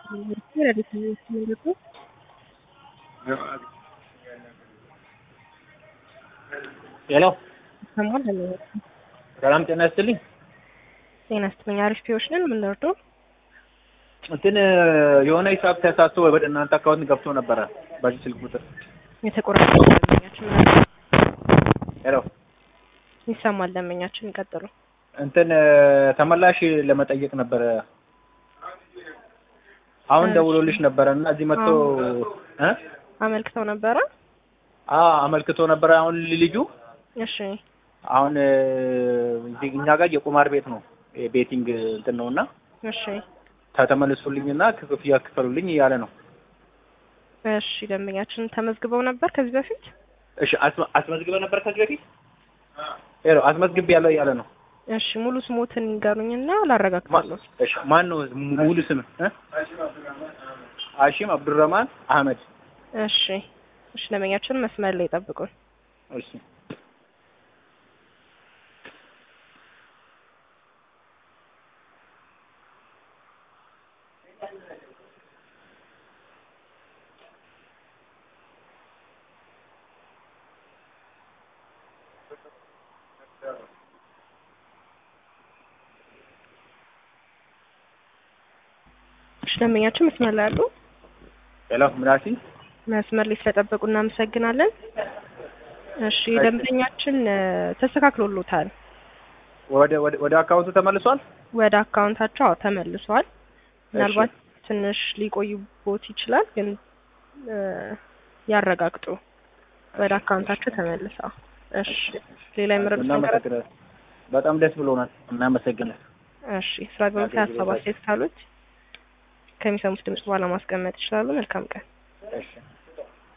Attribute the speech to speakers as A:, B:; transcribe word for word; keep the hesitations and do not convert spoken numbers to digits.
A: ሄሎ
B: ሰሞን
A: ሰላም ጤና ይስጥልኝ።
B: ጤና ይስጥልኝ። አሪፍ ፒዎች ነን። ምን ልርዳው?
A: እንትን የሆነ ሂሳብ ተሳስቶ ወደ እናንተ አካውንት ገብቶ ነበረ በዚህ ስልክ ቁጥር
B: የተቆራረጠ ደንበኛችን ምን አለ?
A: ሄሎ
B: ይሰማል። ደንበኛችን ቀጥሉ።
A: እንትን ተመላሽ ለመጠየቅ ነበረ። አሁን ደውሎልሽ ነበረና እዚህ መጥቶ እ
B: አመልክተው ነበረ?
A: አዎ አመልክቶ ነበረ። አሁን ልጁ
B: እሺ
A: አሁን እኛ ጋር የቁማር ቤት ነው ቤቲንግ እንትን ነውና
B: እሺ
A: ተተመልሱልኝና ክፍያ ክፈሉልኝ እያለ ነው።
B: እሺ ደንበኛችን ተመዝግበው ነበር ከዚህ በፊት?
A: እሺ አስመዝግበው ነበር ከዚህ በፊት? ሄሎ አስመዝግቤ ያለው እያለ ነው።
B: እሺ ሙሉ ስሞትን ይንገሩኝና ላረጋግጣለሁ።
A: እሺ ማን ነው ሙሉ ስም? ሀሺም አብዱረህማን አህመድ።
B: እሺ እሺ ደንበኛችን መስመር ላይ ጠብቁን።
A: እሺ
B: ደንበኛችን መስመር ላይ አሉ?
A: ሄሎ ምናሲ
B: መስመር ላይ ስለጠበቁ እናመሰግናለን። እሺ ደንበኛችን ተስተካክሎሎታል።
A: ወደ ወደ ወደ አካውንቱ ተመልሷል?
B: ወደ አካውንታቸው አዎ ተመልሷል። ምናልባት ትንሽ ሊቆይቦት ይችላል ግን ያረጋግጡ። ወደ አካውንታቸው ተመልሰው። እሺ ሌላ የምረዱት ነገር?
A: በጣም ደስ ብሎናል። እናመሰግናለን።
B: እሺ ስራ በመሳሳብ አስተያየት ካሉት ከሚሰሙት ድምጽ በኋላ ማስቀመጥ ይችላሉ። መልካም ቀን።